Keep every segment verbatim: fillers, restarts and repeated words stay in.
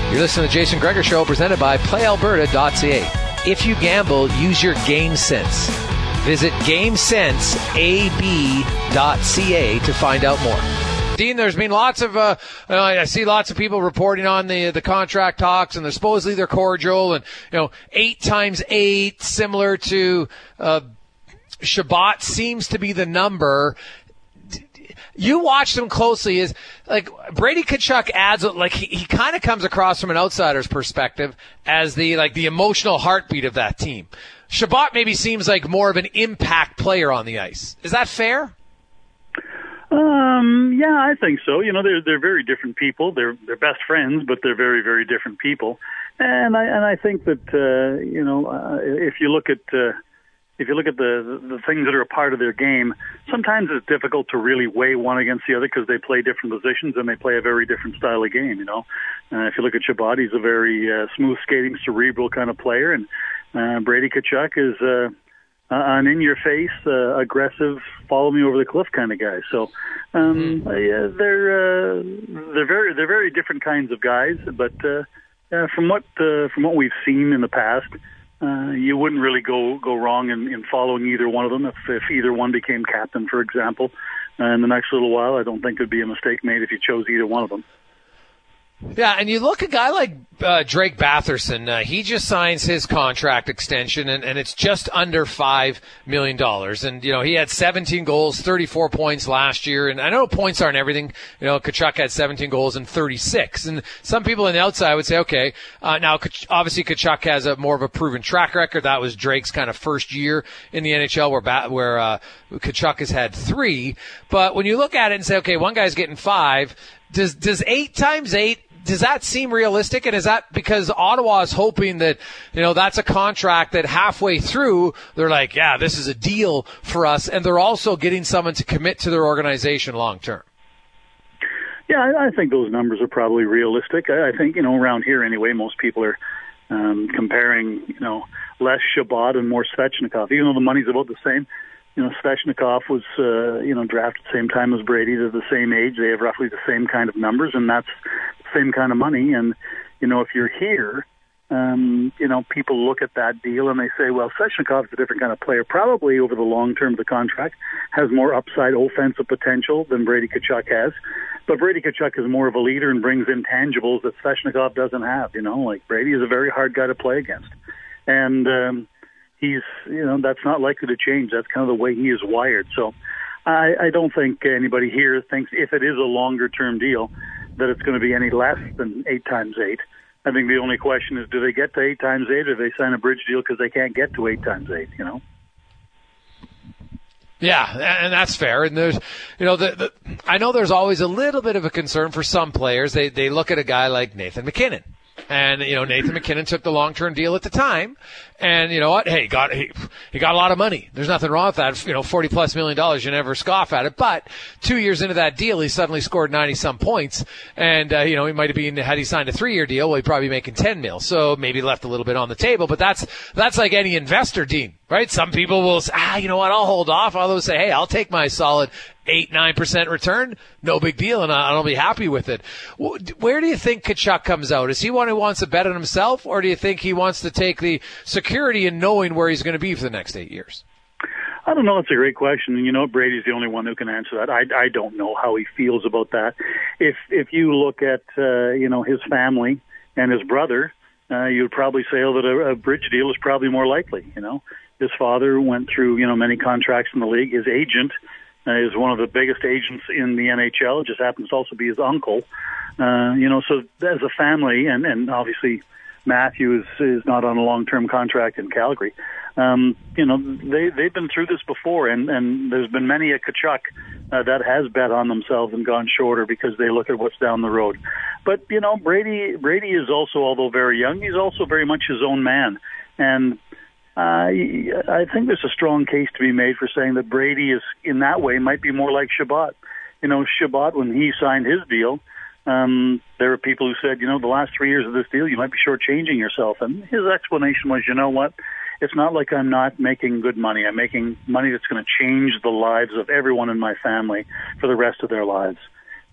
You're listening to the Jason Gregor Show, presented by play alberta dot c a. If you gamble, use your game sense. Visit game sense a b dot c a to find out more. Dean, there's been lots of, uh, uh, I see lots of people reporting on the the contract talks, and they're supposedly they're cordial, and, you know, eight times eight, similar to uh, Shabbat seems to be the number. You watch them closely. Is like Brady Tkachuk adds, like he, he kind of comes across from an outsider's perspective as the like the emotional heartbeat of that team. Shabbat maybe seems like more of an impact player on the ice. Is that fair? Um, yeah, I think so. You know, they're they're very different people. They're they're best friends, but they're very very different people. And I and I think that uh, you know uh, if you look at uh, if you look at the the things that are a part of their game, sometimes it's difficult to really weigh one against the other because they play different positions and they play a very different style of game. You know, uh, if you look at Shabbat, he's a very uh, smooth skating, cerebral kind of player, and uh, Brady Tkachuk is. Uh, Uh, an in-your-face, uh, aggressive, follow-me-over-the-cliff kind of guy. So um, mm-hmm. uh, they're uh, they're very they're very different kinds of guys. But uh, uh, from what uh, from what we've seen in the past, uh, you wouldn't really go go wrong in, in following either one of them. If, if either one became captain, for example, uh, in the next little while, I don't think there'd be a mistake made if you chose either one of them. Yeah, and you look at a guy like uh, Drake Batherson. Uh, he just signs his contract extension, and, and it's just under five million dollars. And, you know, he had seventeen goals, thirty-four points last year. And I know points aren't everything. You know, Tkachuk had seventeen goals and thirty-six. And some people on the outside would say, okay, uh, now obviously Tkachuk has a more of a proven track record. That was Drake's kind of first year in the N H L where, Bat- where uh, Tkachuk has had three. But when you look at it and say, okay, one guy's getting five, does does eight times eight, does that seem realistic? And is that because Ottawa is hoping that, you know, that's a contract that halfway through they're like, yeah, this is a deal for us, and they're also getting someone to commit to their organization long term? Yeah, I, I think those numbers are probably realistic. I, I think, you know, around here anyway, most people are um, comparing, you know, less Shabbat and more Svechnikov, even though the money's about the same. You know, Svechnikov was, uh, you know, drafted the same time as Brady. They're the same age. They have roughly the same kind of numbers, and that's the same kind of money. And, you know, if you're here, um, you know, people look at that deal and they say, well, Svechnikov's a different kind of player. Probably over the long term of the contract has more upside offensive potential than Brady Tkachuk has. But Brady Tkachuk is more of a leader and brings intangibles that Svechnikov doesn't have. You know, like Brady is a very hard guy to play against. And, um, he's, you know, that's not likely to change. That's kind of the way he is wired. So I, I don't think anybody here thinks if it is a longer-term deal that it's going to be any less than eight times eight. I think the only question is, do they get to eight times eight, or do they sign a bridge deal because they can't get to eight times eight, you know? Yeah, and that's fair. And there's, you know, the, the I know there's always a little bit of a concern for some players. They they look at a guy like Nathan MacKinnon. And, you know, Nathan MacKinnon took the long-term deal at the time. And, you know what? Hey, he got, he, he got a lot of money. There's nothing wrong with that. You know, forty plus million dollars, you never scoff at it. But two years into that deal, he suddenly scored ninety some points. And, uh, you know, he might have been, had he signed a three-year deal, well, he'd probably be making ten mil. So maybe left a little bit on the table. But that's, that's like any investor, Dean, right? Some people will say, ah, you know what? I'll hold off. Others say, hey, I'll take my solid eight, nine percent return. No big deal. And I'll be happy with it. Where do you think Tkachuk comes out? Is he one who wants to bet on himself, or do you think he wants to take the security in knowing where he's going to be for the next eight years? I don't know. That's a great question. And, you know, Brady's the only one who can answer that. I, I don't know how he feels about that. If if you look at, uh, you know, his family and his brother, uh, you would probably say oh, that a, a bridge deal is probably more likely. You know, his father went through, you know, many contracts in the league. His agent uh, is one of the biggest agents in the N H L. It just happens to also be his uncle. Uh, you know, so as a family, and, and obviously Matthew is, is not on a long-term contract in Calgary. Um, you know, they, they've been through this before, and, and there's been many a Tkachuk uh, that has bet on themselves and gone shorter because they look at what's down the road. But, you know, Brady Brady is also, although very young, he's also very much his own man. And uh, I think there's a strong case to be made for saying that Brady is, in that way, might be more like Shabbat. You know, Shabbat, when he signed his deal, Um, there were people who said, you know, the last three years of this deal, you might be shortchanging yourself. And his explanation was, you know what, it's not like I'm not making good money. I'm making money that's going to change the lives of everyone in my family for the rest of their lives.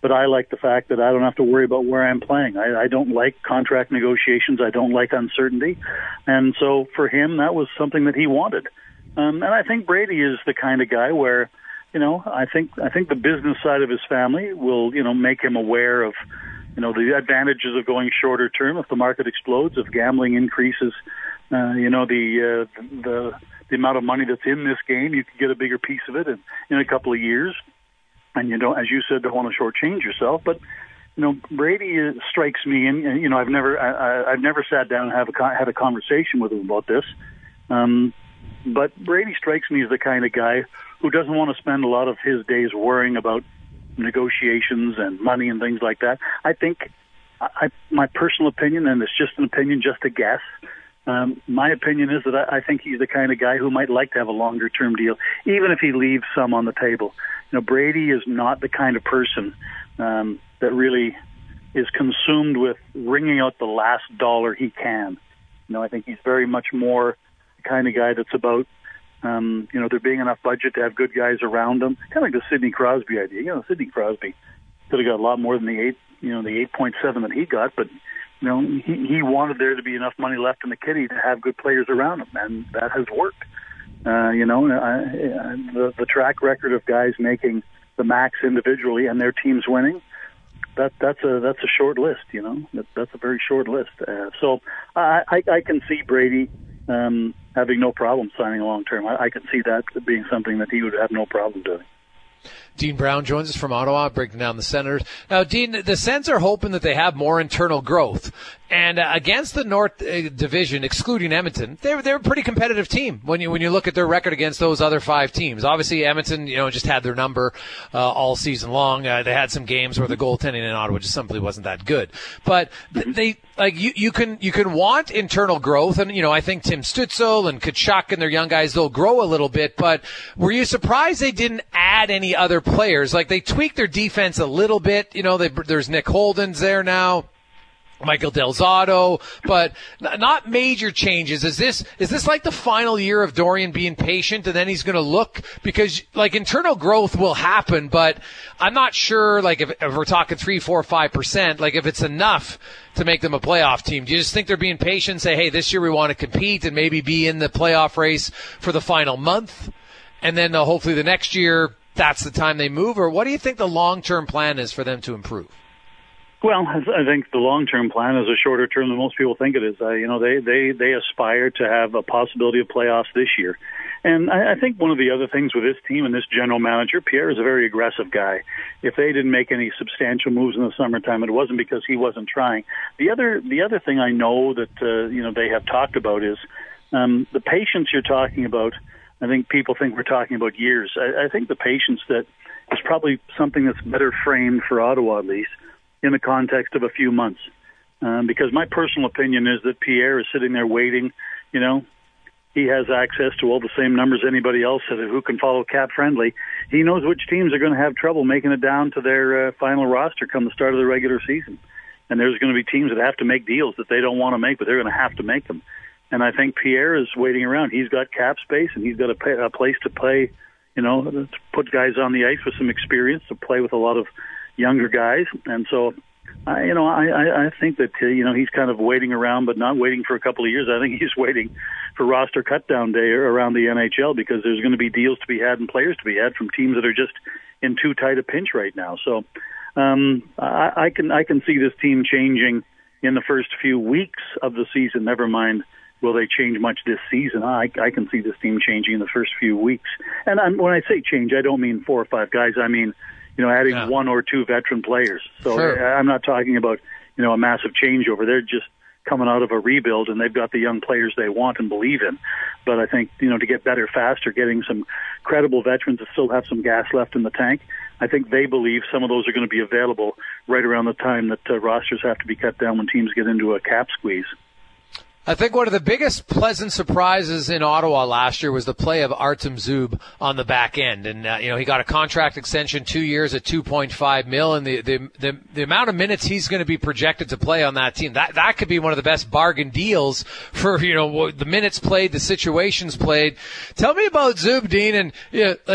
but I like the fact that I don't have to worry about where I'm playing. I, I don't like contract negotiations. I don't like uncertainty. And so for him, that was something that he wanted. Um, and I think Brady is the kind of guy where, you know, I think I think the business side of his family will, you know, make him aware of, you know, the advantages of going shorter term if the market explodes, if gambling increases, uh, you know, the, uh, the the amount of money that's in this game, you can get a bigger piece of it in, in a couple of years. And you don't, as you said, don't want to shortchange yourself. But, you know, Brady uh, strikes me, and, and you know, I've never I, I, I've never sat down and have a, had a conversation with him about this. Um, but Brady strikes me as the kind of guy who doesn't want to spend a lot of his days worrying about negotiations and money and things like that. I think, I, my personal opinion, and it's just an opinion, just a guess, um, my opinion is that I, I think he's the kind of guy who might like to have a longer-term deal, even if he leaves some on the table. You know, Brady is not the kind of person um, that really is consumed with wringing out the last dollar he can. You know, I think he's very much more the kind of guy that's about, Um, you know, there being enough budget to have good guys around him. Kind of like the Sidney Crosby idea. You know, Sidney Crosby could have got a lot more than the eight, you know, the eight point seven that he got, but you know, he, he wanted there to be enough money left in the kitty to have good players around him, and that has worked. Uh, you know, I, I, the the track record of guys making the max individually and their teams winning. That that's a that's a short list. You know, that, that's a very short list. Uh, so I, I I can see Brady Um, having no problem signing long term. I, I can see that being something that he would have no problem doing. Dean Brown joins us from Ottawa, breaking down the Senators. Now, Dean, the Sens are hoping that they have more internal growth. And uh, against the North uh, Division, excluding Edmonton, they're they're a pretty competitive team when you when you look at their record against those other five teams. Obviously, Edmonton, you know, just had their number uh, all season long. Uh, they had some games where the goaltending in Ottawa just simply wasn't that good. But they like you you can you can want internal growth, and you know I think Tim Stützle and Tkachuk and their young guys, they'll grow a little bit. But were you surprised they didn't add any other players? Like they tweaked their defense a little bit. You know, they, there's Nick Holden's there now. Michael Del Zotto, but not major changes. Is this is this like the final year of Dorian being patient, and then he's going to look, because like internal growth will happen, but I'm not sure like if, if we're talking three, four, five percent, like if it's enough to make them a playoff team. Do you just think they're being patient? Say, hey, this year we want to compete and maybe be in the playoff race for the final month, and then uh, hopefully the next year that's the time they move, or what do you think the long term plan is for them to improve? Well, I think the long-term plan is a shorter term than most people think it is. Uh, you know, they, they, they aspire to have a possibility of playoffs this year. And I, I think one of the other things with this team and this general manager, Pierre, is a very aggressive guy. If they didn't make any substantial moves in the summertime, it wasn't because he wasn't trying. The other the other thing I know that, uh, you know, they have talked about is um, the patience you're talking about. I think people think we're talking about years. I, I think the patience that is probably something that's better framed for Ottawa, at least, in the context of a few months. Um, because my personal opinion is that Pierre is sitting there waiting. You know, he has access to all the same numbers anybody else who can follow Cap Friendly. He knows which teams are going to have trouble making it down to their uh, final roster come the start of the regular season. And there's going to be teams that have to make deals that they don't want to make, but they're going to have to make them. And I think Pierre is waiting around. He's got cap space, and he's got a, pay, a place to play, you know, to put guys on the ice with some experience, to play with a lot of younger guys. And so, I, you know, I, I, I think that, uh, you know, he's kind of waiting around, but not waiting for a couple of years. I think he's waiting for roster cut-down day around the N H L, because there's going to be deals to be had and players to be had from teams that are just in too tight a pinch right now. So um, I, I can I can see this team changing in the first few weeks of the season, never mind will they change much this season. I, I can see this team changing in the first few weeks. And I'm, when I say change, I don't mean four or five guys. I mean, you know, adding yeah. one or two veteran players. So sure. I'm not talking about, you know, a massive changeover. They're just coming out of a rebuild, and they've got the young players they want and believe in. But I think, you know, to get better faster, getting some credible veterans that still have some gas left in the tank, I think they believe some of those are going to be available right around the time that uh, rosters have to be cut down when teams get into a cap squeeze. I think one of the biggest pleasant surprises in Ottawa last year was the play of Artem Zub on the back end. And, uh, you know, he got a contract extension, two years at two point five mil, and the, the, the, the amount of minutes he's going to be projected to play on that team, that, that could be one of the best bargain deals for, you know, the minutes played, the situations played. Tell me about Zub, Dean, and, you know, like,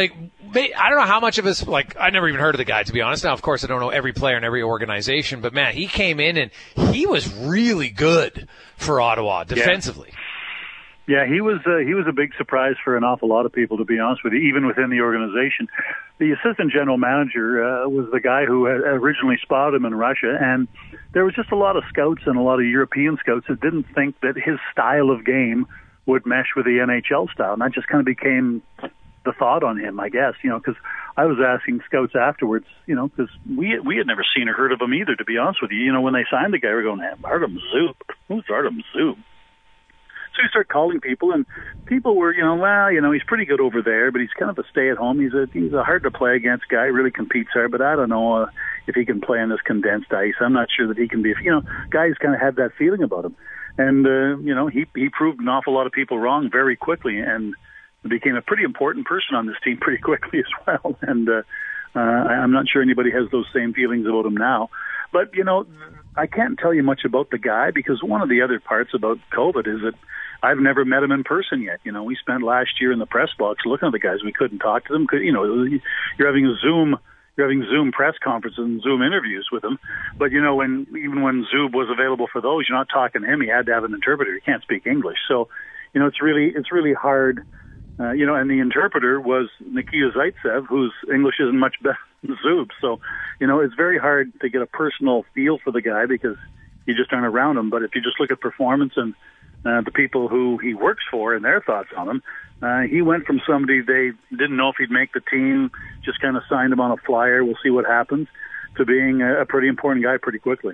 I don't know how much of his, like, I never even heard of the guy, to be honest. Now, of course, I don't know every player in every organization, but man, he came in and he was really good for Ottawa defensively. Yeah. Yeah, he was uh, he was a big surprise for an awful lot of people, to be honest with you, even within the organization. The assistant general manager uh, was the guy who had originally spotted him in Russia, and there was just a lot of scouts and a lot of European scouts that didn't think that his style of game would mesh with the N H L style, and that just kind of became the thought on him, I guess, you know, because I was asking scouts afterwards, you know, because we, we had never seen or heard of him either, to be honest with you. You know, when they signed the guy, we were going, Artem Zub, who's Artem Zub? So you start calling people, and people were, you know, well, you know, he's pretty good over there, but he's kind of a stay-at-home. He's a he's a hard-to-play-against guy, really competes hard, but I don't know uh, if he can play on this condensed ice. I'm not sure that he can be, you know, guys kind of had that feeling about him. And, uh, you know, he, he proved an awful lot of people wrong very quickly, and became a pretty important person on this team pretty quickly as well. And uh, uh, I'm not sure anybody has those same feelings about him now. But, you know, I can't tell you much about the guy, because one of the other parts about COVID is that I've never met him in person yet. You know, we spent last year in the press box looking at the guys. We couldn't talk to them. You know, you're having a Zoom, you're having Zoom press conferences and Zoom interviews with him. But, you know, when even when Zub was available for those, you're not talking to him. He had to have an interpreter. He can't speak English. So, you know, it's really, it's really hard. Uh, you know, and the interpreter was Nikita Zaitsev, whose English isn't much better than Zub. So, you know, it's very hard to get a personal feel for the guy because you just aren't around him. But if you just look at performance and uh, the people who he works for and their thoughts on him, uh, he went from somebody they didn't know if he'd make the team, just kind of signed him on a flyer, we'll see what happens, to being a, a pretty important guy pretty quickly.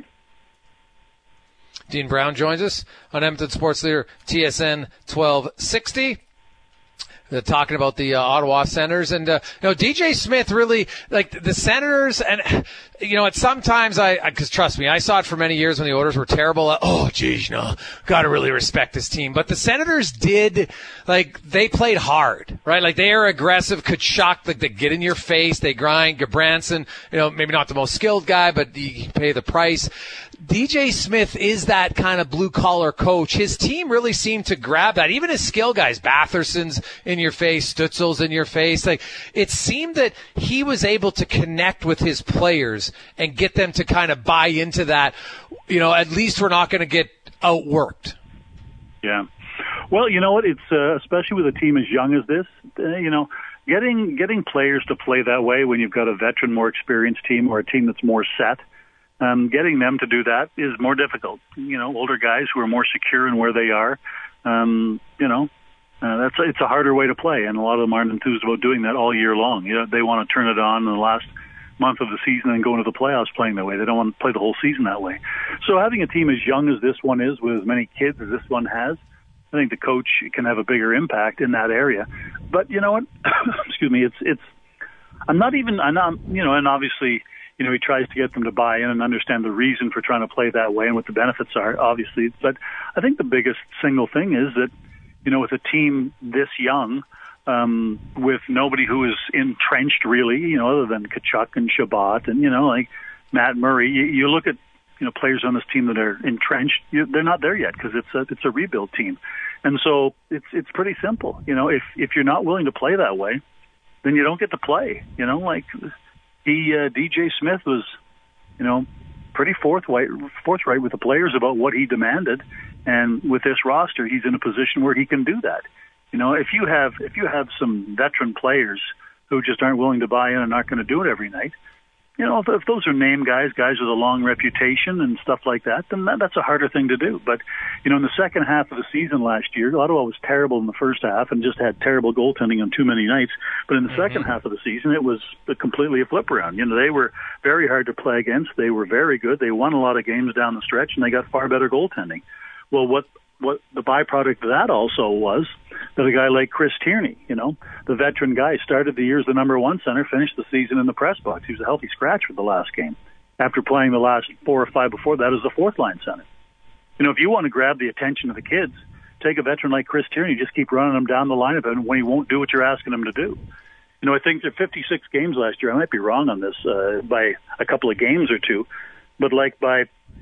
Dean Brown joins us on Edmonton Sports Leader T S N twelve sixty. Uh, talking about the uh, Ottawa Senators, and uh, you know, D J Smith really, like the Senators, and you know, at sometimes I, because trust me, I saw it for many years when the Oilers were terrible. Uh, oh, geez, no, got to really respect this team. But the Senators did, like, they played hard, right? Like, they are aggressive, could shock, like, they get in your face, they grind. Gabranson, you know, maybe not the most skilled guy, but you pay the price. D J Smith is that kind of blue-collar coach. His team really seemed to grab that. Even his skill guys, Batherson's in your face, Stutzel's in your face. Like, it seemed that he was able to connect with his players and get them to kind of buy into that. You know, at least we're not going to get outworked. Yeah. Well, you know what? It's uh, especially with a team as young as this, uh, you know, getting getting players to play that way when you've got a veteran, more experienced team or a team that's more set. Um, getting them to do that is more difficult. You know, older guys who are more secure in where they are, um, you know, uh, that's it's a harder way to play, and a lot of them aren't enthused about doing that all year long. You know, they want to turn it on in the last month of the season and go into the playoffs playing that way. They don't want to play the whole season that way. So having a team as young as this one is, with as many kids as this one has, I think the coach can have a bigger impact in that area. But you know what? Excuse me. It's it's. I'm not even. I'm not. You know, and obviously, you know, he tries to get them to buy in and understand the reason for trying to play that way and what the benefits are, obviously. But I think the biggest single thing is that, you know, with a team this young, um, with nobody who is entrenched really, you know, other than Tkachuk and Shabbat and, you know, like Matt Murray, you, you look at, you know, players on this team that are entrenched, you, they're not there yet because it's a, it's a rebuild team. And so it's, it's pretty simple. You know, if, if you're not willing to play that way, then you don't get to play, you know, like, He, uh, D J Smith was, you know, pretty forthright, forthright with the players about what he demanded, and with this roster, he's in a position where he can do that. You know, if you have if you have some veteran players who just aren't willing to buy in and aren't going to do it every night, you know, if, if those are name guys, guys with a long reputation and stuff like that, then that, that's a harder thing to do. But, you know, in the second half of the season last year, Ottawa was terrible in the first half and just had terrible goaltending on too many nights. But in the mm-hmm. second half of the season, it was completely a flip around. You know, they were very hard to play against. They were very good. They won a lot of games down the stretch, and they got far better goaltending. Well, what what the byproduct of that also was that a guy like Chris Tierney, you know, the veteran guy, started the year as the number one center, finished the season in the press box. He was a healthy scratch for the last game after playing the last four or five before that as a fourth-line center. You know, if you want to grab the attention of the kids, take a veteran like Chris Tierney, just keep running him down the lineup and when he won't do what you're asking him to do. You know, I think there are fifty-six games last year. I might be wrong on this uh, by a couple of games or two, but like by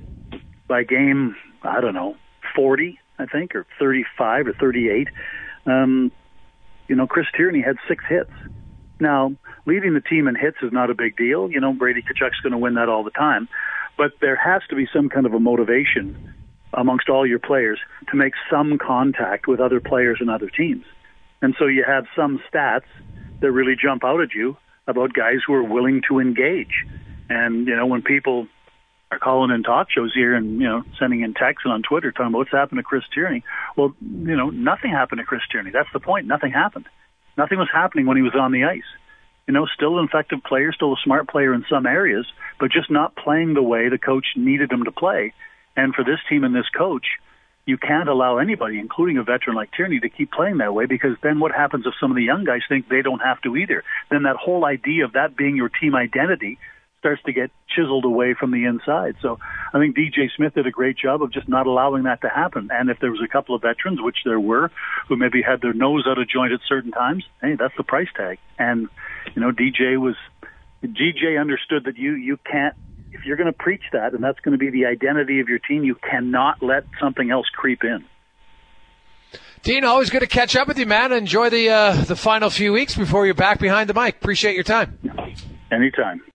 by game, I don't know, forty, I think, or thirty-five or thirty-eight, um, you know, Chris Tierney had six hits. Now, leading the team in hits is not a big deal. You know, Brady Tkachuk's going to win that all the time. But there has to be some kind of a motivation amongst all your players to make some contact with other players and other teams. And so you have some stats that really jump out at you about guys who are willing to engage. And, you know, when people are calling in talk shows here and, you know, sending in texts and on Twitter talking about what's happened to Chris Tierney, well, you know, nothing happened to Chris Tierney. That's the point. Nothing happened. Nothing was happening when he was on the ice. You know, still an effective player, still a smart player in some areas, but just not playing the way the coach needed him to play. And for this team and this coach, you can't allow anybody, including a veteran like Tierney, to keep playing that way, because then what happens if some of the young guys think they don't have to either? Then that whole idea of that being your team identity starts to get chiseled away from the inside. So I think D J Smith did a great job of just not allowing that to happen. And if there was a couple of veterans, which there were, who maybe had their nose out of joint at certain times, hey, that's the price tag. And, you know, D J was, D J understood that you, you can't, if you're going to preach that, and that's going to be the identity of your team, you cannot let something else creep in. Dean, always good to catch up with you, man. Enjoy the uh, the final few weeks before you're back behind the mic. Appreciate your time. Anytime.